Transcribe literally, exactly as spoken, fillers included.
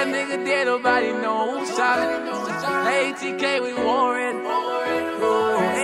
a nigga dead, nobody knows. Solid. A T K, we warring. Ooh.